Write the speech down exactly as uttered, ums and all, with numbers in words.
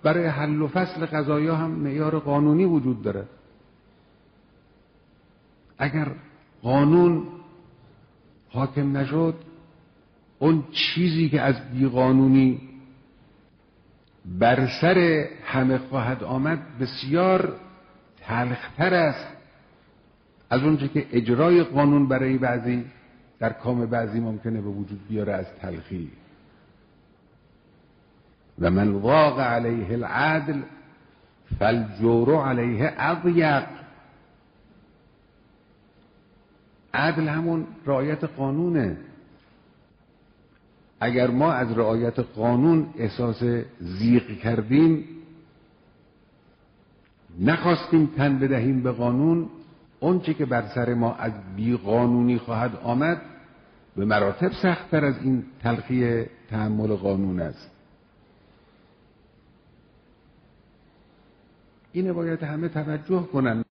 برای حل و فصل قضایا هم معیار قانونی وجود داره. اگر قانون حاکم نشد، اون چیزی که از بیقانونی بر سر همه خواهد آمد بسیار تلختر است از اونچه که اجرای قانون برای بعضی در کام بعضی ممکنه به وجود بیاره از تلخی. و من واقع علیه العدل فالجور علیه اضیق. عدل همون رعایت قانونه. اگر ما از رعایت قانون احساس ضیق کردیم، نخواستیم تن بدهیم به قانون، اون چه که بر سر ما از بیقانونی خواهد آمد به مراتب سخت‌تر از این تلخی تحمل قانون است. اینه باید همه توجه کنن.